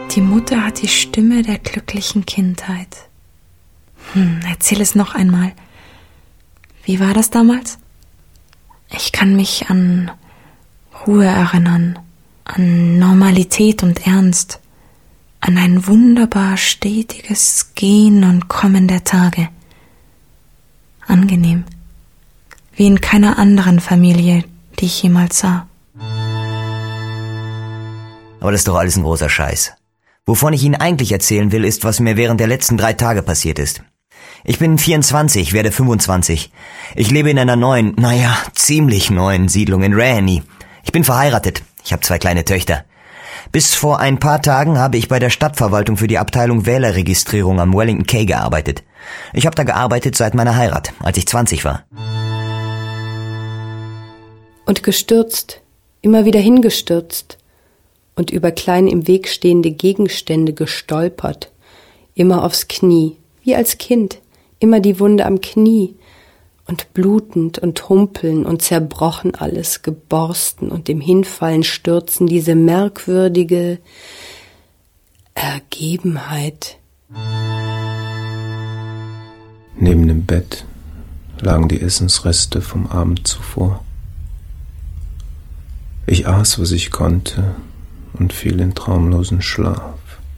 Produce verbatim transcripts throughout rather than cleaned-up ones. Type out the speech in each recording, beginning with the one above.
Die Mutter hat die Stimme der glücklichen Kindheit. Hm, erzähl es noch einmal. Wie war das damals? Ich kann mich an Ruhe erinnern, an Normalität und Ernst, an ein wunderbar stetiges Gehen und Kommen der Tage. Angenehm, wie in keiner anderen Familie, die ich jemals sah. Aber das ist doch alles ein großer Scheiß. Wovon ich Ihnen eigentlich erzählen will, ist, was mir während der letzten drei Tage passiert ist. Ich bin vierundzwanzig, werde fünfundzwanzig. Ich lebe in einer neuen, naja, ziemlich neuen Siedlung in Raheny. Ich bin verheiratet. Ich habe zwei kleine Töchter. Bis vor ein paar Tagen habe ich bei der Stadtverwaltung für die Abteilung Wählerregistrierung am Wellington Quay gearbeitet. Ich habe da gearbeitet seit meiner Heirat, als ich zwanzig war. Und gestürzt, immer wieder hingestürzt und über klein im Weg stehende Gegenstände gestolpert, immer aufs Knie, wie als Kind, immer die Wunde am Knie und blutend und humpeln und zerbrochen alles, geborsten und im Hinfallen stürzen diese merkwürdige Ergebenheit. Neben dem Bett lagen die Essensreste vom Abend zuvor. Ich aß, was ich konnte, und fiel in traumlosen Schlaf.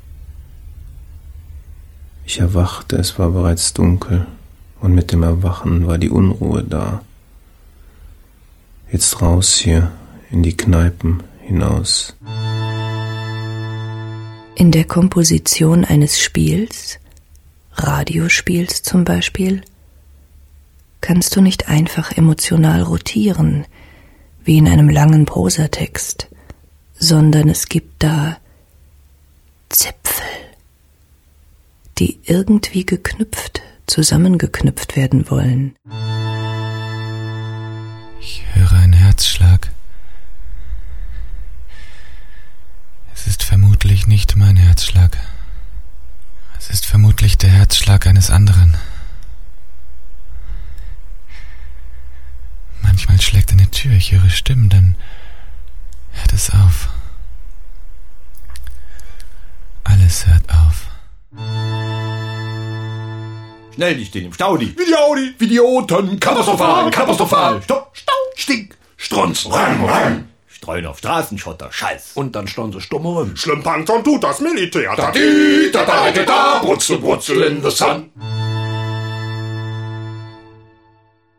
Ich erwachte, es war bereits dunkel, und mit dem Erwachen war die Unruhe da. Jetzt raus hier, in die Kneipen hinaus. In der Komposition eines Spiels, Radiospiels zum Beispiel, kannst du nicht einfach emotional rotieren, wie in einem langen Prosatext, sondern es gibt da Zipfel, die irgendwie geknüpft, zusammengeknüpft werden wollen. Ich höre einen Herzschlag. Es ist vermutlich nicht mein Herzschlag. Es ist vermutlich der Herzschlag eines anderen. Manchmal schlägt eine Tür, ich höre Stimmen, dann hört es auf. Alles hört auf. Schnell, die stehen im Staudi. Wie die Audi. Wie die Idioten. Katastrophal, katastrophal. Stopp, Stau, Stink, Strunz, Ram, Ram. Streuen auf Straßenschotter, Scheiß. Und dann stehen sie stumm rum. Schlimm Panzern tut das Militär. Da, di, da, da, da, da, brutzel, brutzel in the sun.